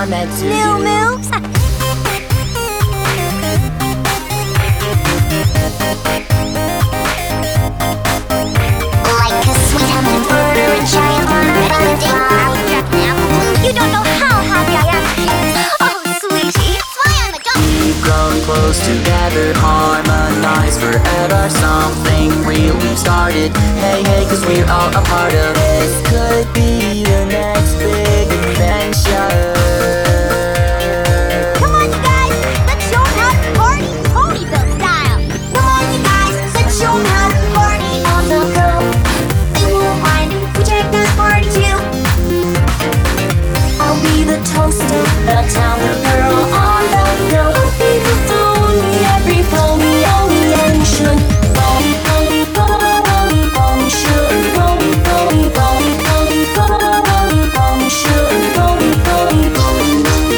are meant to New do. moves? Like a sweet honey butter and cherry on you don't know how happy I am. Oh, sweetie, it's why I'm a dog. We've grown close together, harmonized forever. Something real we've started. Hey, hey, cause we're all a part of this. Could be the next big adventure. Come on, you guys, let's show 'em how to party, Ponyville style. Come on, you guys, let's show 'em how to party on the go. They won't mind if we take this party too. I'll be the toaster, the town girl on the go. I'll be the pony, every pony on the ocean. Pony, pony, pony, pony, should. Pony, pony, pony, pony, pony, pony, should. Pony, pony, pony,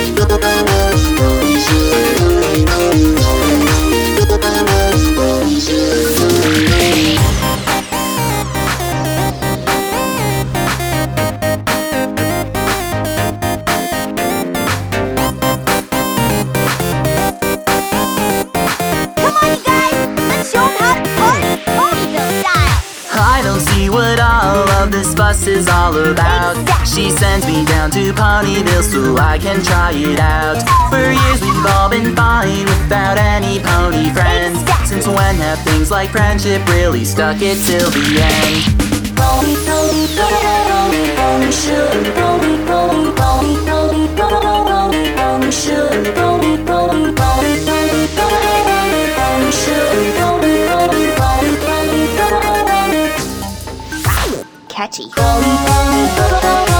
I don't see what all of this fuss is all about. She sends me down to Ponyville so I can try it out. For years we've all been fine without any pony friends. Since when have things like friendship really stuck it till the end? Pony, pony, pony, pony, should. Pony, pony, pony, pony, pony, pony, should. Pony, pony, pony, pony, pony, pony, should. Pony, pony, pony, pony, pony. Catchy. Pony, pony, pony.